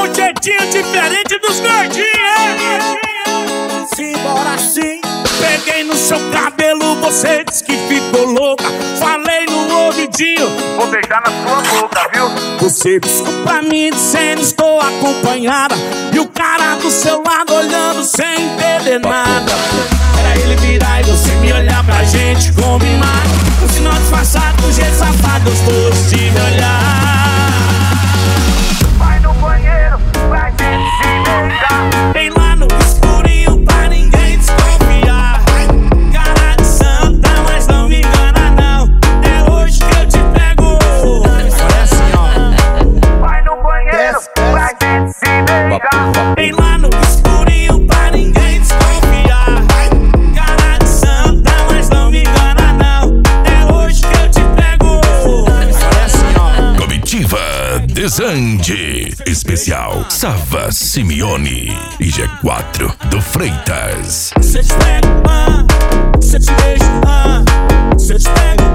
um jeitinho diferente dos gordinhos. Simbora sim. Peguei no seu cabelo, você disse que ficou louca. Falei no ouvidinho, vou beijar na sua boca, viu? você piscou pra mim dizendo estou acompanhada. E o cara do seu lado olhando sem entender nada. Era ele virar e você me olhar pra gente combinar. No final disfarçado, do jeito safado, gostoso de me olhar. Vai no banheiro, vai ter que se beijar. Vem lá no escurinho pra ninguém desconfiar. Cara de santa, mas não me engana não. É hoje que eu te pego. É assim, ó. Vai no banheiro, vai ter que se beijar. Vem lá no escurinho pra ninguém desconfiar. Cara de santa, mas não me engana não. É hoje que eu te pego. É assim, ó. Comitiva Desande. Especial Sava Simeone e G4 do Freitas. Se eu te pego, se eu te beijo, se eu te pego,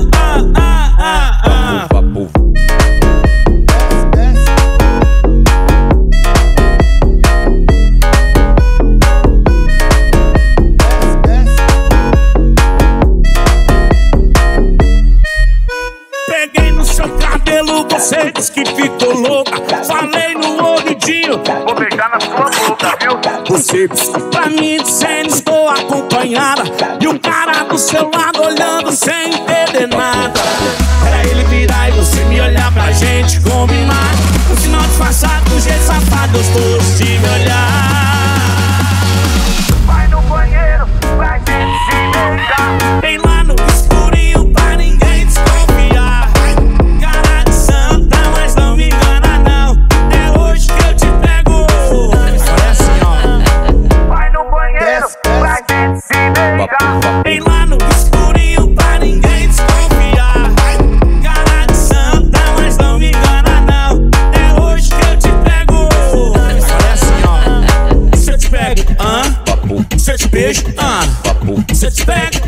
Peguei no seu cabelo, você disse que ficou louca. Falei no ouvidinho, vou beijar na sua boca, viu? você piscou pra mim dizendo estou acompanhada. E o cara do seu lado olhando sem entender nada. Era ele virar e você me olhar pra gente combinar. No final disfarçado, do jeito safado, gostoso de me olhar. Vai no banheiro, vai ter que se beijar. Vem lá no escurinho pra ninguém desconfiar. Cara de santa, mas não me engana não. É hoje que eu te pego. É assim, ó. Vai no banheiro, vai ter que se beijar. Vem lá no escurinho pra ninguém desconfiar. Cara de santa, mas não me engana não. É hoje que eu te pego. É assim, ó. Se eu te pego, se eu te beijo, se eu te pego,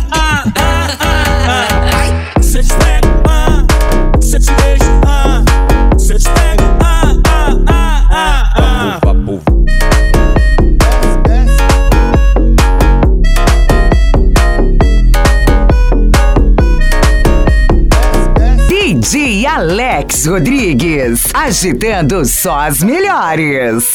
se eu te pego, se eu te beijo, se eu te pego, DJ Alex Rodrigues, agitando só as melhores.